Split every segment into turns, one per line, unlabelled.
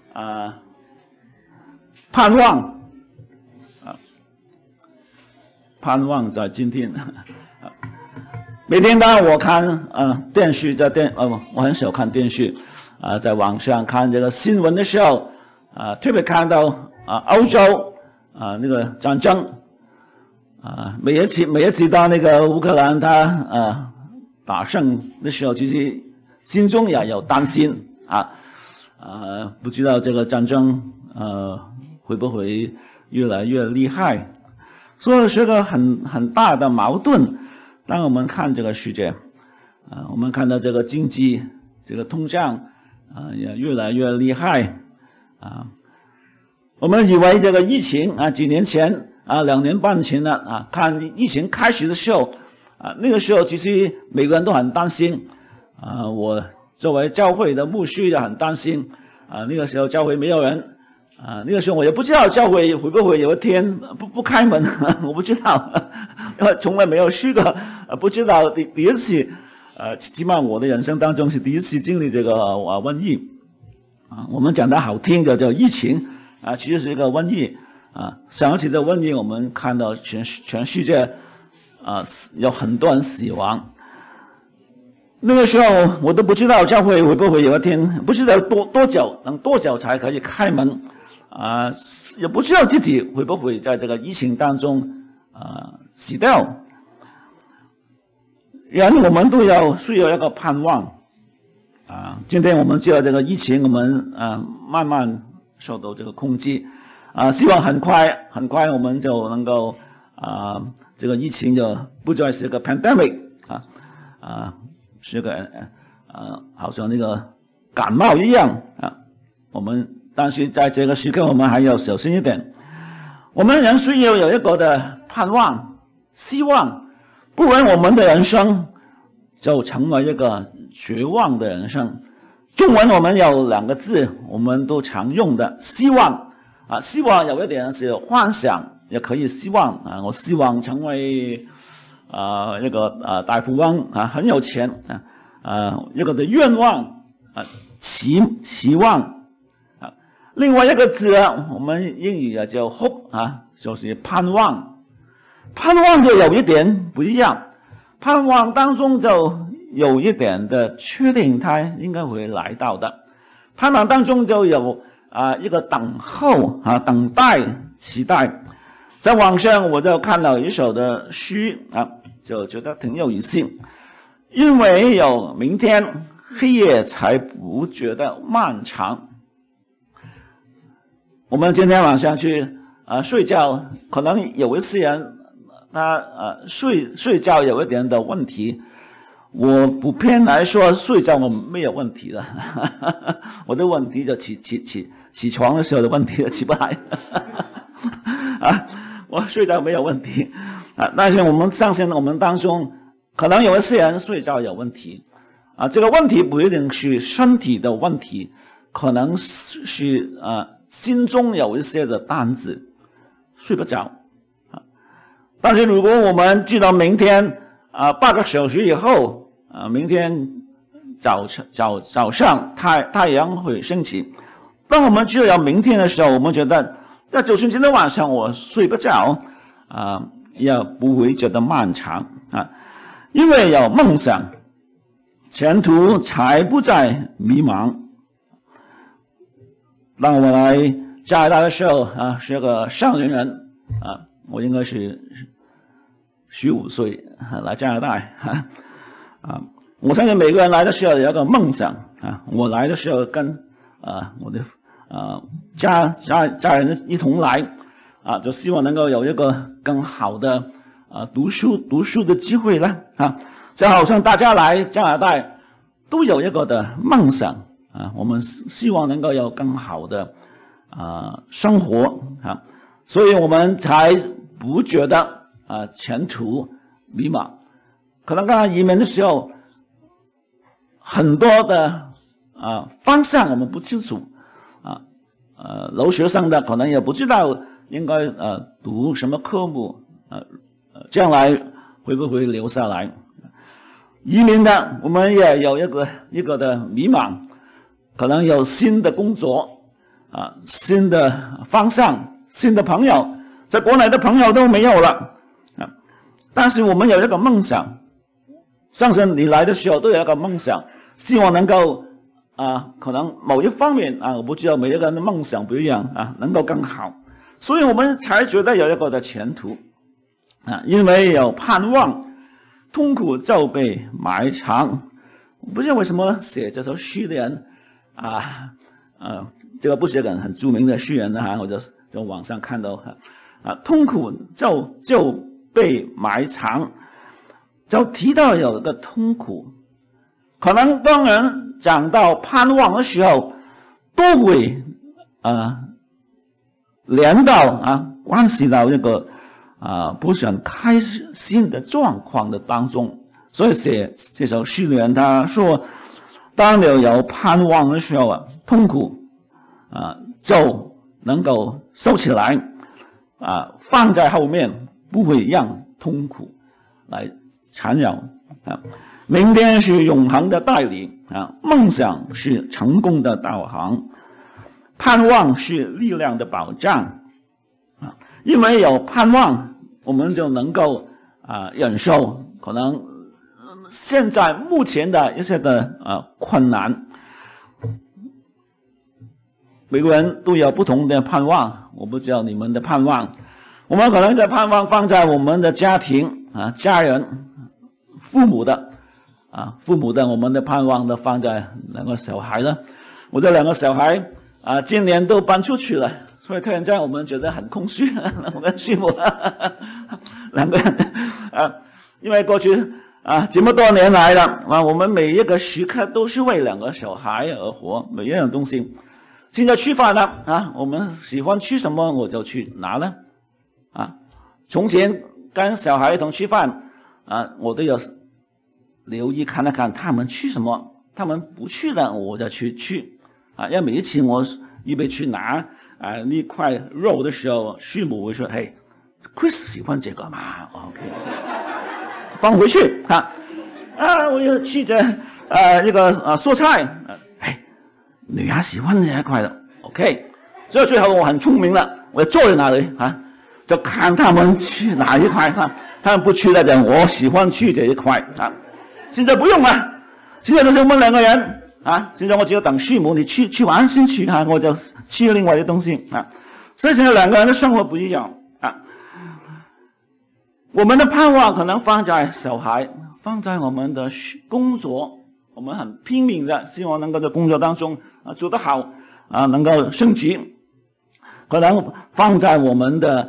盼望盼望在今天。每天当我看电视，我很少看电视在网上看这个新闻的时候特别看到欧洲那个战争每一次到那个乌克兰他打胜的时候，其实心中也有担心不知道这个战争会不会越来越厉害，所以是个很大的矛盾。当我们看这个世界我们看到这个经济这个通胀也越来越厉害我们以为这个疫情几年前2年半前呢看疫情开始的时候那个时候其实每个人都很担心我作为教会的牧师也很担心那个时候教会没有人那个时候我也不知道教会会不会有一天不开门我不知道因为从来没有试过不知道第一次起码我的人生当中是第一次经历这个瘟疫我们讲得好听就叫疫情其实是一个瘟疫上一次的瘟疫我们看到全世界有很多人死亡。那个时候我都不知道教会会不会有一天，不知道多久才可以开门也不知道自己会不会在这个疫情当中死掉。人我们都需要一个盼望今天我们知道这个疫情我们慢慢受到这个控制希望很快我们就能够这个疫情就不再是个 pandemic 是个好像那个感冒一样但是在这个时刻我们还要小心一点。我们人需要有一个的盼望希望，不然我们的人生就成为一个绝望的人生。中文我们有2个字我们都常用的希望希望有一点是幻想也可以希望我希望成为一个大富翁很有钱一个的愿望期望另外一个字我们英语也叫 hope 就是盼望。盼望就有一点不一样，盼望当中就有一点的确定它应该会来到的，盼望当中就有一个等候等待期待。在网上我就看到一首的诗就觉得挺有意思，因为有明天黑夜才不觉得漫长。我们今天晚上去睡觉，可能有一些人他睡觉有一点的问题，我普遍来说睡觉我没有问题的我的问题就起床的时候的问题就起不来我睡觉没有问题但是我们相信我们当中可能有一些人睡觉有问题这个问题不一定是身体的问题，可能是心中有一些的担子睡不着但是如果我们知道明天8个小时以后明天早上太阳会升起，当我们知道有明天的时候，我们觉得在就算今天晚上我睡不着也不会觉得漫长因为有梦想，前途才不再迷茫。当我来加拿大的时候是个少年人我应该是15岁来加拿大我相信每个人来的时候有一个梦想我来的时候跟我的家人一同来就希望能够有一个更好的读书的机会了就好像大家来加拿大都有一个的梦想我们希望能够有更好的生活所以我们才不觉得前途迷茫。可能刚刚移民的时候很多的方向我们不清楚留学生的可能也不知道应该读什么科目将来会不会留下来。移民的我们也有一个的迷茫，可能有新的工作新的方向、新的朋友，在国内的朋友都没有了但是我们有一个梦想，相信你来的时候都有一个梦想，希望能够可能某一方面我不知道每一个人的梦想不一样能够更好，所以我们才觉得有一个的前途因为有盼望，痛苦就被埋藏。我不知道为什么写这首诗的人这个不是一个很著名的诗人我就在网上看到痛苦就被埋藏，就提到有一个痛苦，可能当人讲到盼望的时候，都会连到关系到一个不是很开心的状况的当中。所以写这首诗的人他说，当你有盼望的时候痛苦就能够收起来放在后面，不会让痛苦来缠绕明天是永恒的代理梦想是成功的导航，盼望是力量的保障因为有盼望，我们就能够忍受可能现在目前的一些的困难。每个人都有不同的盼望，我不知道你们的盼望。我们可能的盼望放在我们的家庭家人、父母的我们的盼望都放在两个小孩了。我的两个小孩今年都搬出去了，所以突然间我们觉得很空虚我跟师母两个人因为过去这么多年来了我们每一个时刻都是为两个小孩而活，每一样东西。现在吃饭了我们喜欢吃什么我就去拿了从前跟小孩一同吃饭我都有留意看他们吃什么，他们不吃了我就去吃因为每一次我预备去拿那块肉的时候，师母会说嘿 Chris 喜欢这个嘛 OK 放回去我要吃着这个蔬菜女儿喜欢这一块的 OK， 所以最后我很聪明了，我坐在那里就看他们去哪一块他们不吃的人我喜欢吃这一块现在不用了，现在就是我们两个人现在我只要等师母你去完先去我就吃另外的东西所以现在两个人的生活不一样我们的盼望可能放在小孩，放在我们的工作，我们很拼命的希望能够在工作当中做得好能够升级，可能放在我们的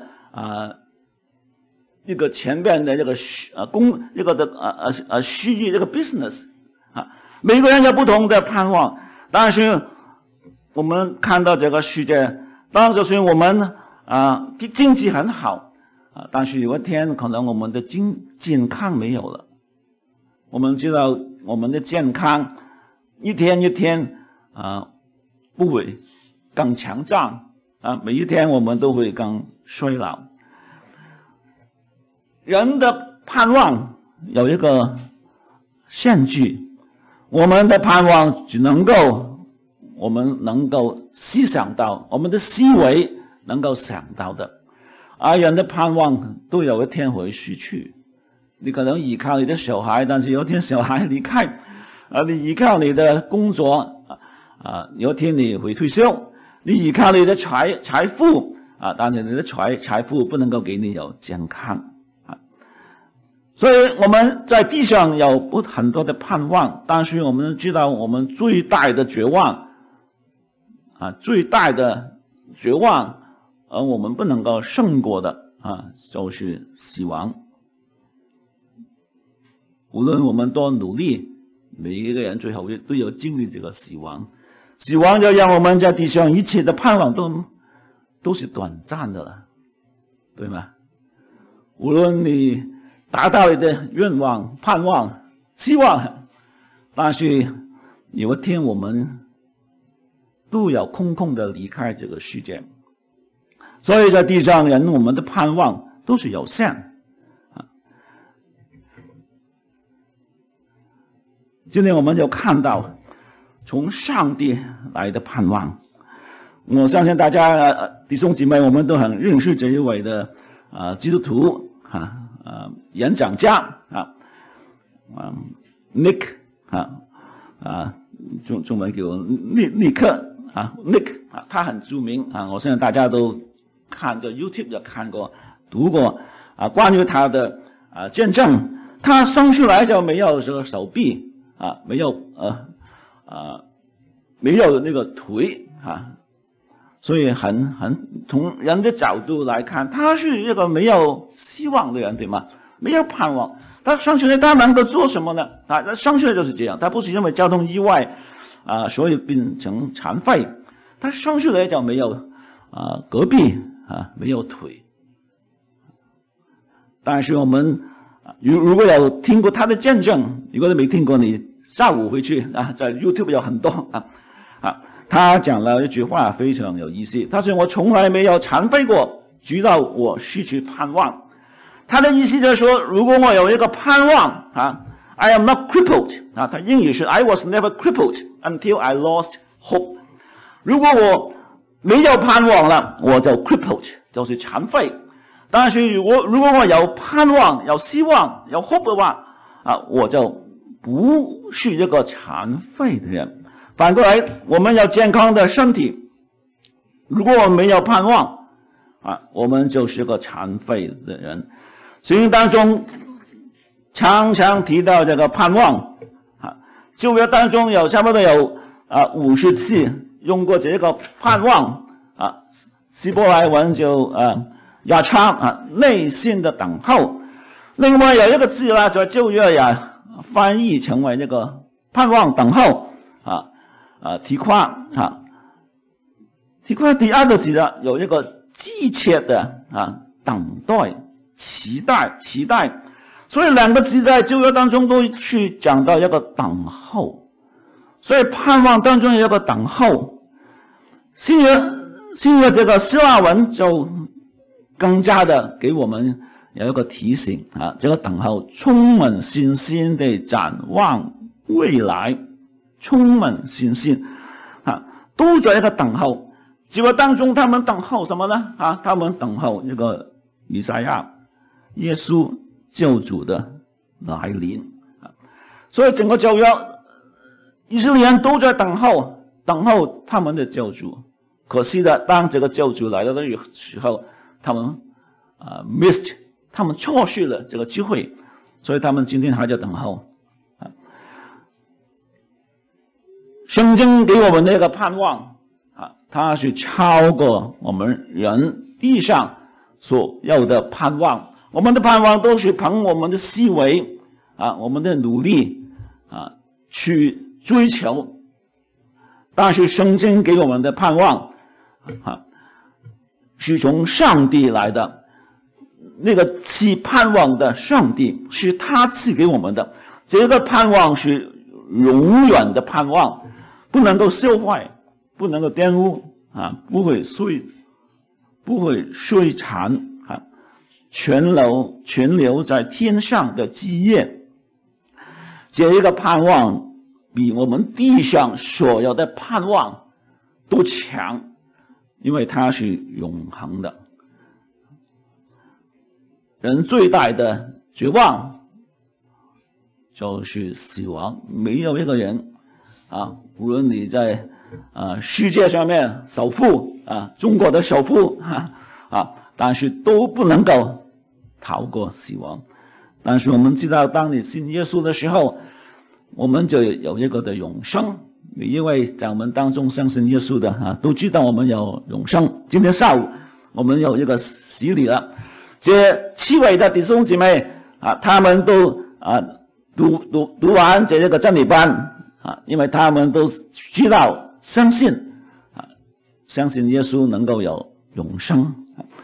一个前边的这个一个的事业这个 business 每个人有不同的盼望，但是我们看到这个世界，当然就是我们经济很好但是有一天可能我们的健康没有了，我们知道我们的健康一天一天不会更强壮每一天我们都会更衰老。人的盼望有一个限制，我们的盼望只能够我们能够思想到，我们的思维能够想到的人的盼望都有一天会失去。你可能依靠你的小孩，但是有一天小孩离开你依靠你的工作有一天你会退休，你依靠你的财富但是你的财富不能够给你有健康所以我们在地上有很多的盼望，但是我们知道我们最大的绝望最大的绝望而我们不能够胜过的就是死亡。无论我们多努力，每一个人最后都有经历这个死亡。死亡就让我们在地上一切的盼望都是短暂的了，对吗？无论你达到你的愿望、盼望、希望，但是有一天我们都要空空的离开这个世界。所以在地上人我们的盼望都是有限今天我们就看到从上帝来的盼望， 我相信大家弟兄姐妹，我们都很认识这一位的基督徒演讲家Nick 中文叫尼克Nick 他很著名我相信大家都看过 YouTube 有看过读过关于他的见证。他生出来就没有这个手臂没有那个腿所以很从人的角度来看，他是一个没有希望的人，对吗？没有盼望。他生出来他能够做什么呢？他生出来就是这样，他不是因为交通意外所以变成残废。他生出来就没有胳臂没有腿。但是我们如果有听过他的见证，如果你没听过，你下午回去在 YouTube 有很多他讲了一句话非常有意思，他说我从来没有残废过，直到我失去盼望。他的意思就是说，如果我有一个盼望I am not crippled 他英语是 I was never crippled until I lost hope。 如果我没有盼望了，我就 crippled 就是残废。但是如果我有盼望有希望有 hope 的话我就不是一个残废的人。反过来，我们有健康的身体，如果我们没有盼望我们就是个残废的人。圣经当中常常提到这个盼望旧约当中有差不多有50次用过这个盼望希伯来文就亚差内心的等候。另外有一个字呢，在旧约翻译成为那个盼望等候提夸提夸第二个字呢，有一个急切的等待期待。所以两个字在旧约当中都去讲到一个等候，所以盼望当中有一个等候。新约这个希腊文就更加的给我们有一个提醒这个等候充满信心的展望未来，充满信心都在一个等候。结果当中他们等候什么呢他们等候这个以赛亚耶稣救主的来临所以整个旧约以色列人都在等候他们的救主。可惜的，当这个救主来到的时候，他们missed， 他们错失了这个机会，所以他们今天还在等候圣经给我们那个盼望它是超过我们人地上所有的盼望。我们的盼望都是凭我们的思维我们的努力去追求，但是圣经给我们的盼望是从上帝来的，那个赐盼望的上帝是他赐给我们的，这个盼望是永远的盼望，不能够销坏，不能够玷污不会衰残全留在天上的基业。这一个盼望比我们地上所有的盼望都强，因为它是永恒的。人最大的绝望就是死亡，没有一个人无论你在世界上面首富中国的首富但是都不能够逃过死亡。但是我们知道，当你信耶稣的时候，我们就有一个的永生。因为在我们当中相信耶稣的都知道我们有永生。今天下午我们有一个洗礼了，这7位的弟兄姐妹他们都读完这个真理班因为他们都知道相信耶稣能够有永生，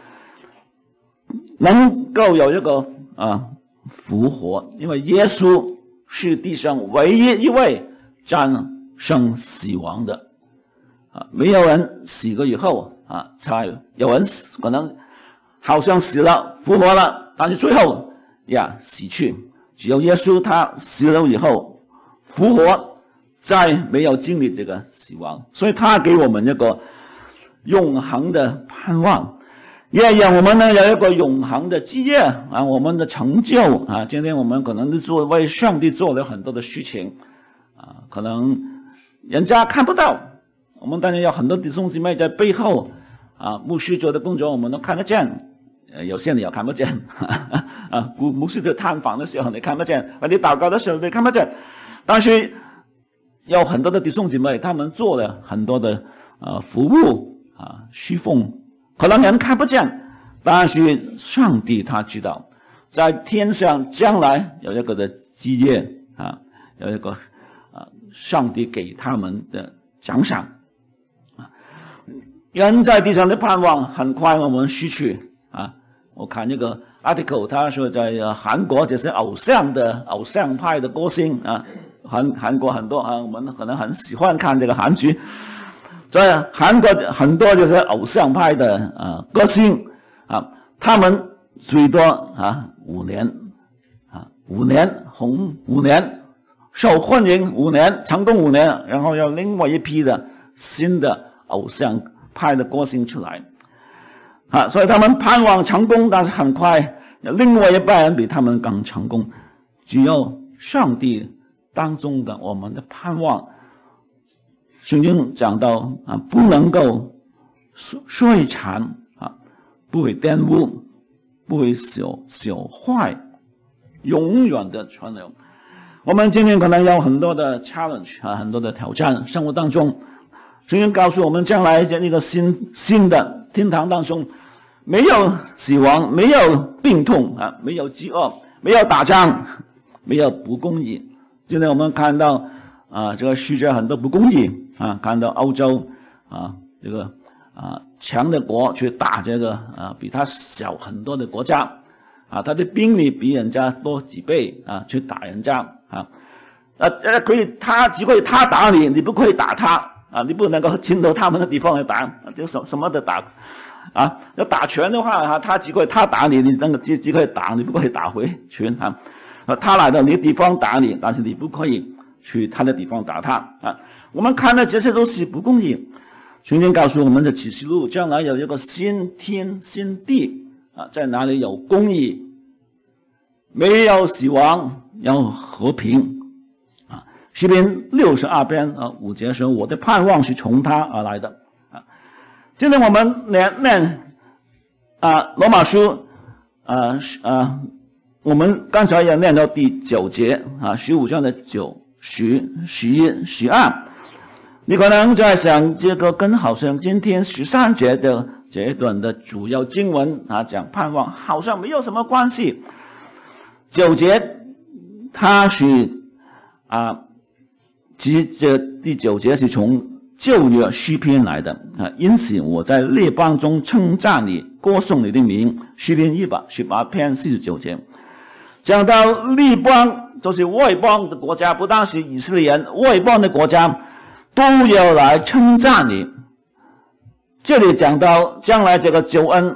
能够有一个复活，因为耶稣是地上唯一一位战胜死亡的没有人死过以后才有人可能好像死了复活了，但是最后死去。只有耶稣他死了以后复活，再没有经历这个死亡，所以他给我们一个永恒的盼望，也让我们呢有一个永恒的基业啊，我们的成就啊。今天我们可能为上帝做了很多的事情啊，可能人家看不到，我们当然有很多弟兄姊妹在背后啊，牧师做的工作我们都看得见，有些你也看不见啊。牧师在探访的时候你看不见，或者祷告的时候你看不见，但是有很多的弟兄姊妹他们做了很多的服务啊，侍奉，可能人看不见，但是上帝他知道，在天上将来有一个的基业啊，有一个上帝给他们的奖赏啊。人在地上的盼望很快我们失去啊。我看那个 article， 他说在韩国就是偶像派的歌星啊，韩国很多啊，我们可能很喜欢看这个韩剧。在韩国很多就是偶像派的歌星啊，他们最多5年5年红5年，受欢迎5年，成功5年，然后有另外一批的新的偶像派的歌星出来啊，所以他们盼望成功，但是很快有另外一班人比他们更成功。只有上帝当中的我们的盼望，圣经讲到啊，不能够衰残啊，不会玷污，不会朽坏，永远的存留。我们今天可能有很多的 challenge 啊，很多的挑战，生活当中，圣经告诉我们，将来在那个新的天堂当中，没有死亡，没有病痛啊，没有饥饿，没有打仗，没有不公义。今天我们看到这个世界很多不公义啊，看到欧洲这个强的国去打这个比他小很多的国家啊，他的兵力比人家多几倍啊，去打人家可以他只可以他打你，你不可以打他啊，你不能够侵到他们的地方来打，就什么的打啊。要打拳的话他只可以他打你，你那个只可以打，你不可以打回拳啊。他来到你的地方打你，但是你不可以去他的地方打他啊。我们看的这些都是不公义。圣经告诉我们的启示录，将来有一个新天新地啊，在哪里有公义，没有死亡，有和平啊。诗篇62篇5节说，我的盼望是从他而来的啊。今天我们念罗马书我们刚才也念到第9节15章的9、10、11、12。你可能在想，这个跟好像今天13节的这一段的主要经文讲盼望好像没有什么关系。9节它是其实这第9节是从旧约诗篇来的因此我在列邦中称赞你，歌颂你的名。诗篇118篇49节讲到列邦，就是外邦的国家，不但是以色列人，外邦的国家都要来称赞你。这里讲到将来这个救恩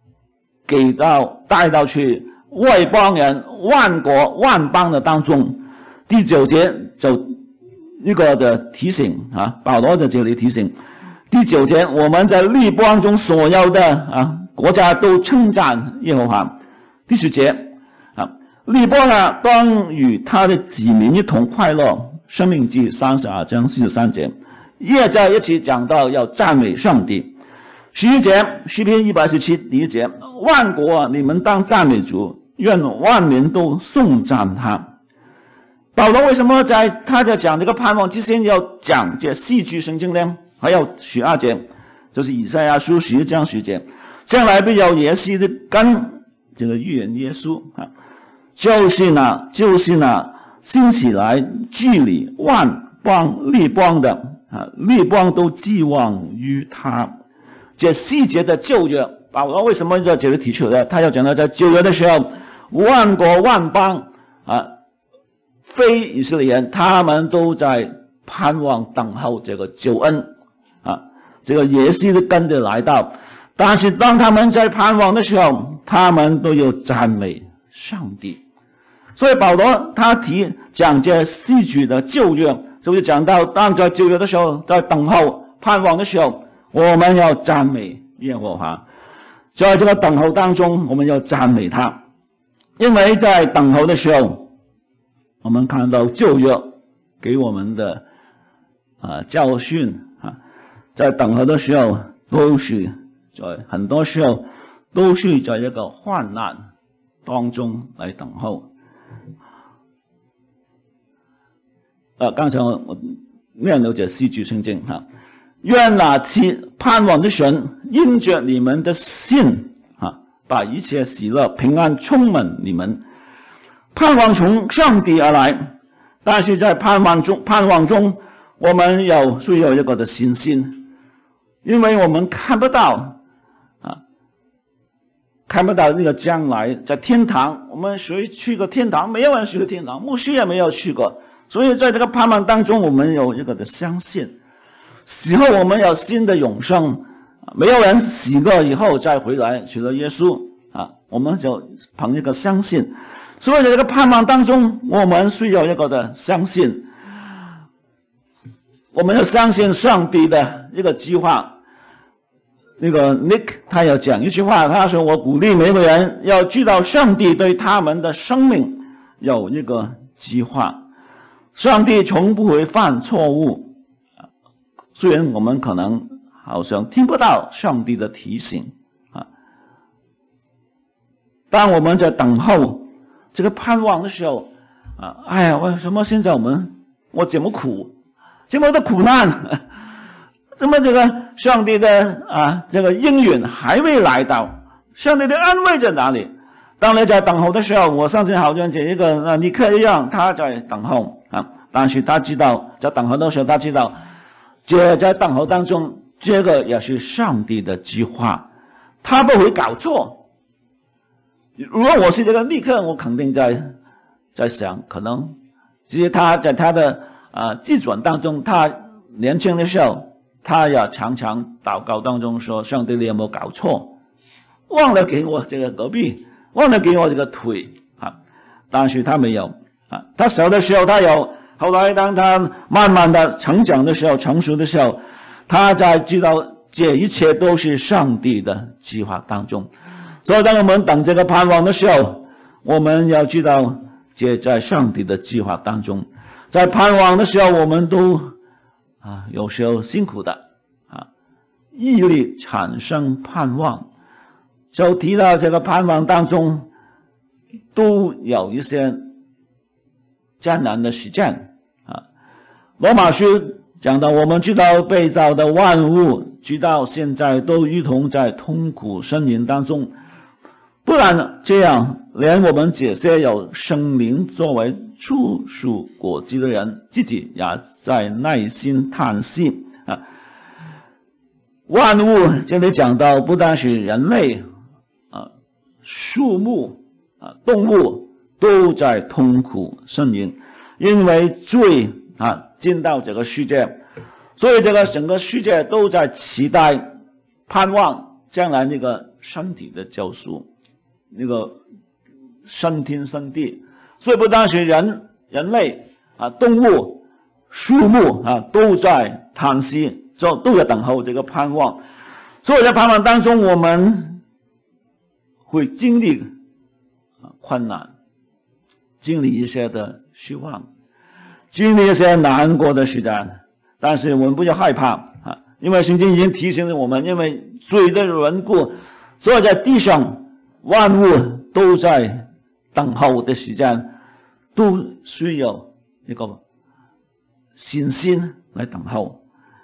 带到去外邦人、万国万邦的当中。第9节就一个的提醒保罗在这里提醒，第9节我们在列邦中所有的国家都称赞耶和华。第10节列邦当与他的子民一同快乐。申命记32章43节也在一起讲到要赞美上帝。11节诗篇117第1节，万国你们当赞美主，愿万民都颂赞他。保罗为什么他在讲这个盼望之前要讲这4句圣经呢？还有12节，就是以赛亚书11章10节，将来必有耶西的根，这个预言耶稣就是那兴起来治理万邦列邦的列邦都寄望于他。这细节的旧约，保罗为什么在这里提出来？他要讲到在旧约的时候，万国万邦非以色列人，他们都在盼望等候这个救恩这个耶西的根的来到。但是当他们在盼望的时候，他们都有赞美上帝。所以保罗他讲这4句的旧约，就是讲到当在旧约的时候，在等候盼望的时候， 我们要赞美耶和华。在这个等候当中，我们要赞美他，因为在等候的时候，我们看到旧约给我们的教训在等候的时候都是在很多时候都是在一个患难当中来等候。刚才我念了这4句圣经愿那期盼望的神因着你们的信把一切喜乐平安充满你们。盼望从上帝而来，但是在盼望中我们需要一个的信心，因为我们看不到那个将来在天堂，我们谁去过天堂？没有人去过天堂，牧师也没有去过，所以在这个盼望当中，我们有一个的相信。死后我们有新的永生，没有人死过以后再回来娶了耶稣我们就凭一个相信。所以在这个盼望当中，我们需要一个的相信，我们要相信上帝的一个计划。那个 Nick 他要讲一句话，他说我鼓励每个人要知道上帝对他们的生命有一个计划，上帝从不会犯错误。虽然我们可能好像听不到上帝的提醒当我们在等候这个盼望的时候哎呀，为什么现在我这么苦，这么的苦难，怎么这个上帝的这个应允还未来到，上帝的安慰在哪里？当你在等候的时候，我相信好像这一个尼克一样，他在等候但是他知道在等候的时候，他知道在等候当中，这个也是上帝的计划，他不会搞错。如果我是这个尼克，我肯定在想，可能其实他在他的自传当中，他年轻的时候，他也常常祷告当中说：“上帝，你有没有搞错？忘了给我这个隔壁，忘了给我这个腿但是他没有他小的时候他有。后来当他慢慢的成长的时候，成熟的时候，他才知道这一切都是上帝的计划当中。所以当我们等这个盼望的时候，我们要知道这在上帝的计划当中。在盼望的时候，我们都有时候辛苦的毅力产生盼望，就提到这个盼望当中都有一些艰难的时间罗马书讲到，我们知道被造的万物直到现在都一同在痛苦呻吟当中，不然这样连我们这些有生灵作为初熟果子的人，自己也在内心叹息万物这里讲到，不但是人类树木动物都在痛苦呻吟，因为罪进到这个世界，所以这个整个世界都在期待盼望将来那个身体的救赎，那个升天升地。所以不单是人类动物树木都在叹息，都在等候这个盼望。所以在盼望当中，我们会经历困难，经历一些的失望，经历一些难过的时间，但是我们不要害怕因为圣经已经提醒了我们，因为罪的缘故，所以在地上万物都在等候的时间，都需要一个信心来等候。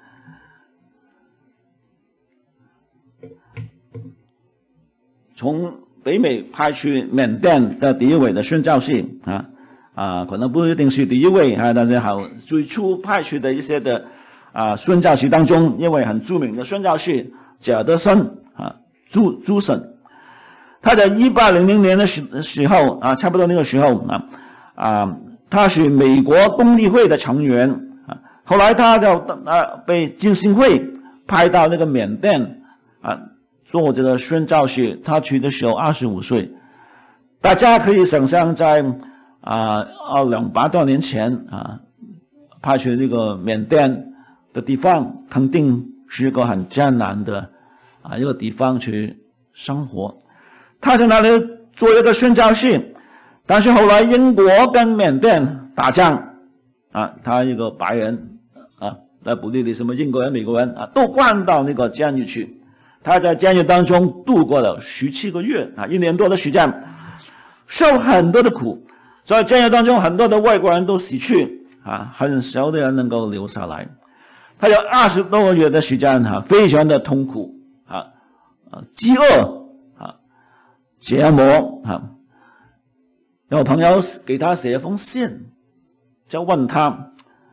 从北美派去缅甸的第一位的宣教士可能不一定是第一位但是好最初派去的一些的宣教士当中，一位很著名的宣教士贾德森朱森，他在1800年的时候差不多那个时候他是美国公理会的成员后来他就被浸信会派到那个缅甸做这个宣教士，他去的时候25岁。大家可以想象在200多年前派去那个缅甸的地方，肯定是一个很艰难的一个地方去生活。他在那里做一个宣教士，但是后来英国跟缅甸打仗他一个白人来不理你什么英国人、美国人都关到那个监狱去。他在监狱当中度过了17个月1年多的时间，受很多的苦。在监狱当中，很多的外国人都死去很少的人能够留下来。他有20多个月的时间非常的痛苦饥饿折磨有朋友给他写一封信，就问他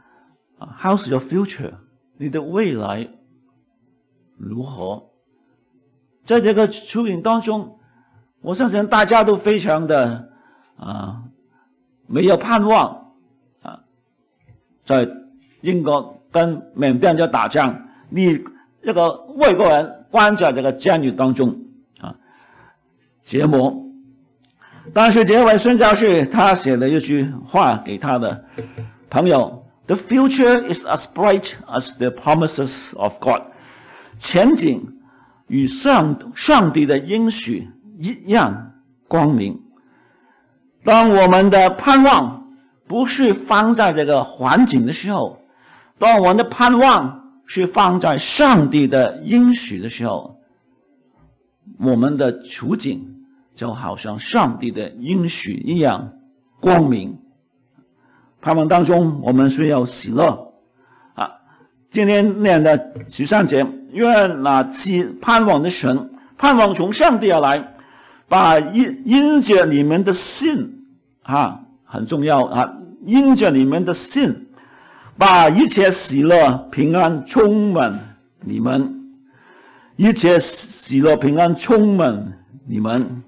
How's your future？ 你的未来如何？在这个处境当中，我相信大家都非常的没有盼望在英国跟缅甸在打仗，你一个外国人关在这个监狱当中折磨。但是这位宣教士他写了一句话给他的朋友：“The future is as bright as the promises of God。”前景与上帝的应许一样光明。当我们的盼望不是放在这个环境的时候，当我们的盼望是放在上帝的应许的时候，我们的处境就好像上帝的应许一样光明。盼望当中我们需要喜乐今天念的13节，愿那期盼望的神，盼望从上帝而来，把因着你们的信很重要因着你们的信，把一切喜乐平安充满你们，一切喜乐平安充满你们。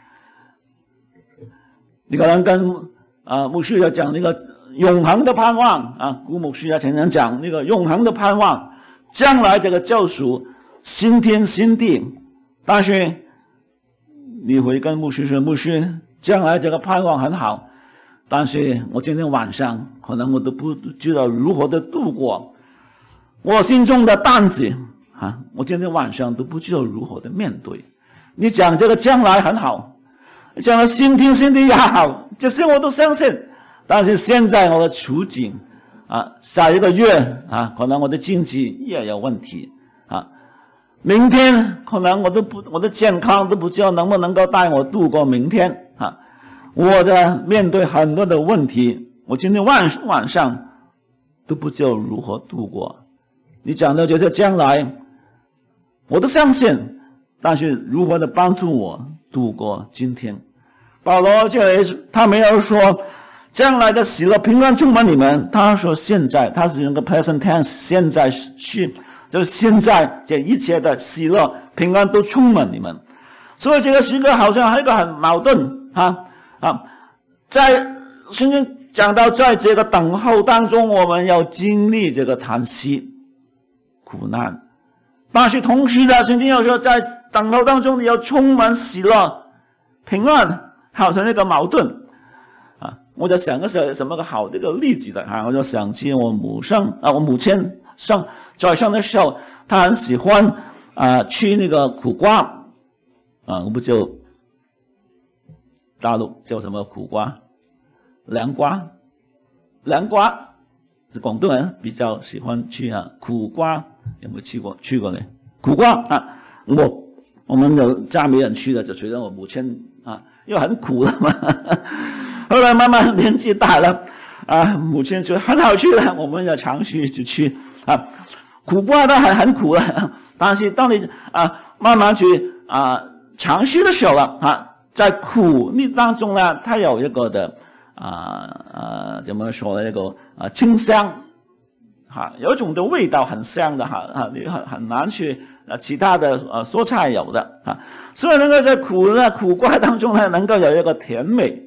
你可能跟牧师要讲那个永恒的盼望古牧师要常常讲那个永恒的盼望，将来这个救赎新天新地。但是你会跟牧师说，牧师，将来这个盼望很好，但是我今天晚上可能我都不知道如何的度过我心中的担子我今天晚上都不知道如何的面对。你讲这个将来很好，将来新天新地也好，这些我都相信，但是现在我的处境下一个月可能我的经济也有问题明天可能我的健康都不知道能不能够带我度过明天我的面对很多的问题，我今天晚上都不知道如何度过。你讲的就是将来，我都相信，但是如何的帮助我度过今天？保罗这里他没有说将来的喜乐平安充满你们，他说现在，他是用个 present tense， 现在是就是现在这一切的喜乐平安都充满你们。所以这个时刻好像一个很矛盾在圣经讲到在这个等候当中，我们要经历这个叹息苦难，但是同时的圣经又说在等候当中你要充满喜乐平安，好像一个矛盾我就想个什么个好的一个例子的我就想起我母亲在生的时候，她很喜欢吃那个苦瓜我不知道大陆叫什么苦瓜，凉瓜，广东人比较喜欢吃苦瓜，有没有去过呢？苦瓜我们有家没人吃的，就随着我母亲因为很苦的嘛。后来慢慢年纪大了母亲说很好吃的，我们要尝试去吃苦瓜都很苦了，但是当你慢慢去尝试的时候在苦力当中呢，它有一个的怎么说呢？一个清香有一种的味道很香的你很难去其他的蔬菜有的所以能够在苦瓜当中呢，能够有一个甜美。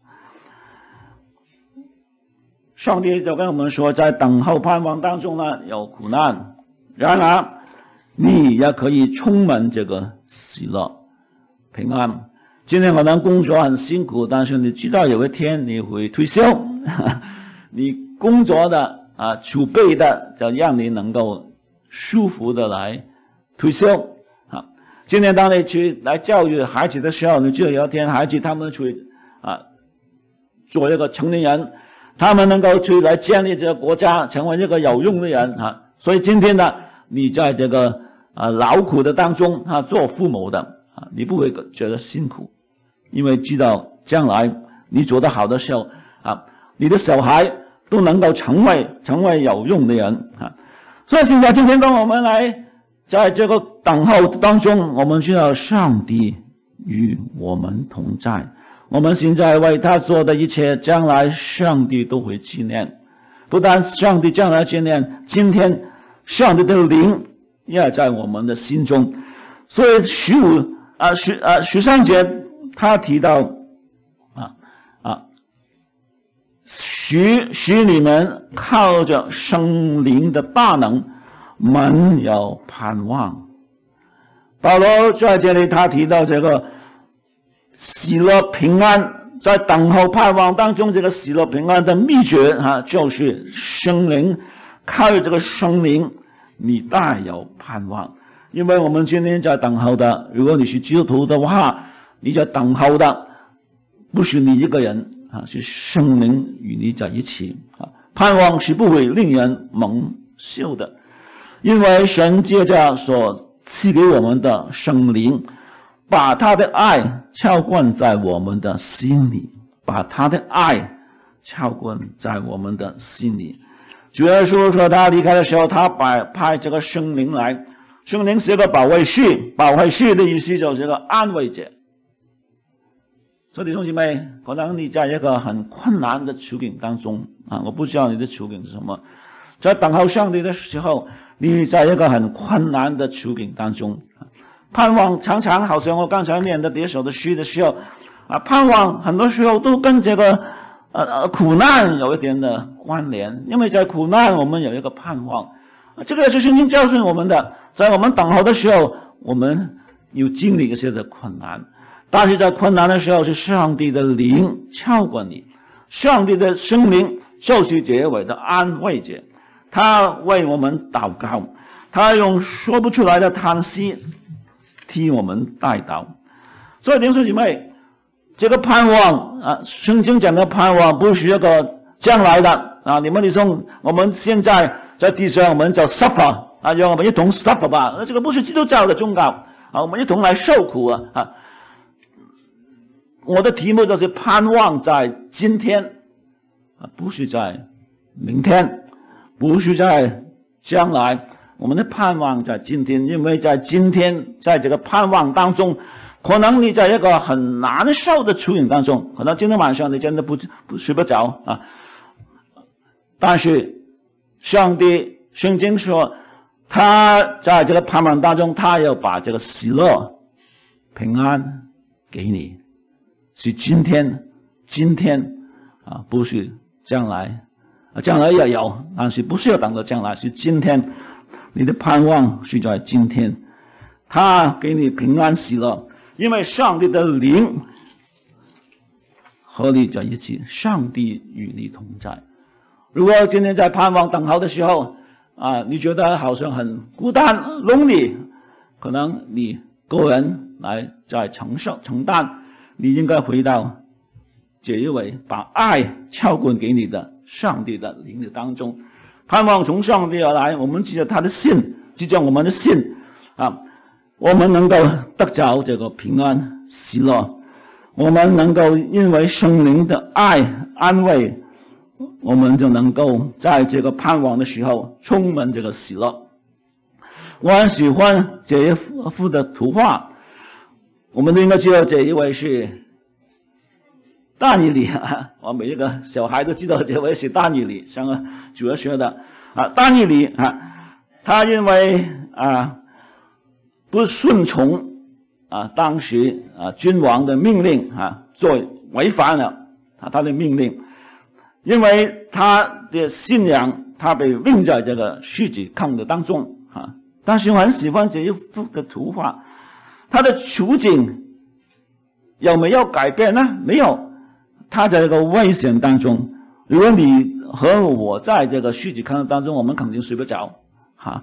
上帝就跟我们说，在等候盼望当中呢有苦难，然而你也可以充满这个喜乐平安。今天可能工作很辛苦，但是你知道有一天你会退休你工作的储备的就让你能够舒服的来退休啊。今天当你去来教育孩子的时候，你知道有一天孩子他们去做一个成年人，他们能够去来建立这个国家，成为一个有用的人啊。所以今天呢，你在这个劳苦的当中做父母的你不会觉得辛苦，因为知道将来你做得好的时候你的小孩都能够成为有用的人所以现在今天当我们来在这个等候当中，我们知道上帝与我们同在，我们现在为他做的一切，将来上帝都会纪念。不但上帝将来纪念，今天上帝的灵也在我们的心中。所以13节他提到使你们靠着圣灵的大能，满有盼望。保罗在这里他提到这个喜乐平安，在等候盼望当中，这个喜乐平安的秘诀就是圣灵，靠着这个圣灵你大有盼望。因为我们今天在等候的，如果你是基督徒的话，你在等候的不是你一个人是圣灵与你在一起盼望是不会令人蒙羞的，因为神借着所赐给我们的圣灵，把他的爱浇灌在我们的心里，把他的爱浇灌在我们的心里。主耶稣说他离开的时候，他派这个圣灵来，圣灵是一个保惠师，保惠师的意思就是一个安慰者。所以弟兄姐妹，可能你在一个很困难的处境当中我不知道你的处境是什么，在等候上帝的时候，你在一个很困难的处境当中盼望常常好像我刚才念的第一首的诗的时候盼望很多时候都跟这个苦难有一点的关联，因为在苦难我们有一个盼望这个也是圣经教训我们的，在我们等候的时候，我们有经历一些的困难，但是在困难的时候，是上帝的灵浇灌你，上帝的圣灵就是这位的安慰者，他为我们祷告，他用说不出来的叹息替我们代祷。所以弟兄姐妹，这个盼望圣经讲的盼望不是一个将来的你们弟兄，我们现在在地上我们叫 suffer 让我们一同 suffer 吧，这个不是基督教的宗教我们一同来受苦我的题目就是盼望在今天不是在明天，不是在将来，我们的盼望在今天，因为在今天，在这个盼望当中，可能你在一个很难受的处境当中，可能今天晚上你真的不睡不着但是上帝圣经说，他在这个盼望当中，他要把这个喜乐平安给你，是今天不是将来将来也有，但是不是要等到将来，是今天，你的盼望是在今天，他给你平安喜乐，因为上帝的灵和你在一起，上帝与你同在。如果今天在盼望等候的时候你觉得好像很孤单 lonely， 可能你个人来在承担，你应该回到这一位把爱浇灌给你的上帝的灵的当中，盼望从上帝而来，我们记着他的信，记着我们的信我们能够得着这个平安喜乐，我们能够因为圣灵的爱安慰，我们就能够在这个盼望的时候充满这个喜乐。我很喜欢这一幅的图画，我们都应该知道这一位是大尼里我每一个小孩都知道这位是大尼里，上个主要学的大尼里他因为不顺从当时君王的命令做违反了他的命令，因为他的信仰他被扔在这个狮子坑的当中但是我很喜欢这一幅的图画，他的处境有没有改变呢？没有，他在这个危险当中，如果你和我在这个狮子坑当中，我们肯定睡不着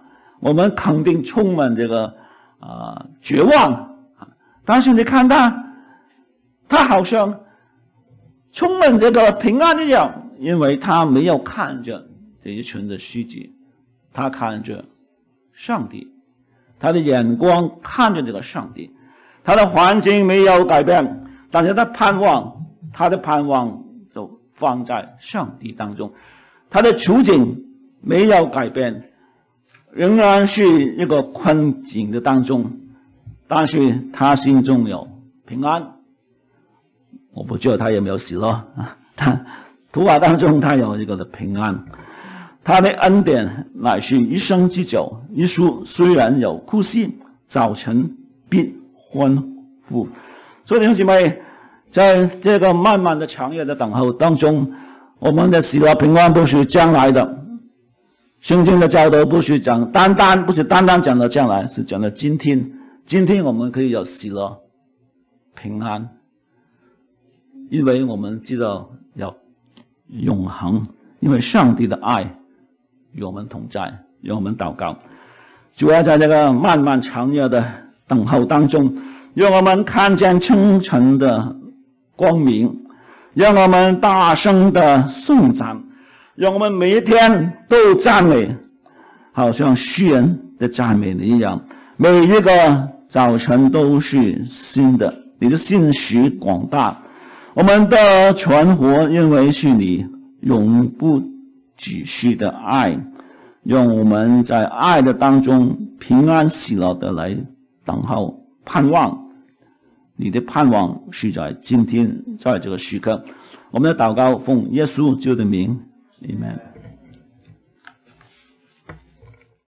我们肯定充满这个绝望。但是你看他好像充满这个平安一样，因为他没有看着这一群的虚己，他看着上帝，他的眼光看着这个上帝，他的环境没有改变，但是他的盼望就放在上帝当中，他的处境没有改变，仍然是一个困境的当中，但是他心中有平安。我不知道他有没有喜乐他图画当中他有一个的平安，他的恩典乃是一生之久。耶稣虽然有哭泣，早晨必欢呼。所以弟兄姊妹，在这个漫漫的长夜的等候当中，我们的喜乐平安不是将来的。圣经的教导不是单单讲的将来，是讲的今天。今天我们可以有喜乐平安，因为我们知道要永恒，因为上帝的爱与我们同在。让我们祷告，主要在这个漫漫长夜的等候当中，让我们看见清晨的光明，让我们大声的颂赞，让我们每一天都赞美，好像诗人的赞美你一样，每一个早晨都是新的，你的信实广大，我们的存活因为是你永不止息的爱，让我们在爱的当中平安喜乐的来等候盼望。你的盼望是在今天，在这个时刻。我们的祷告奉耶稣基督的名 Amen。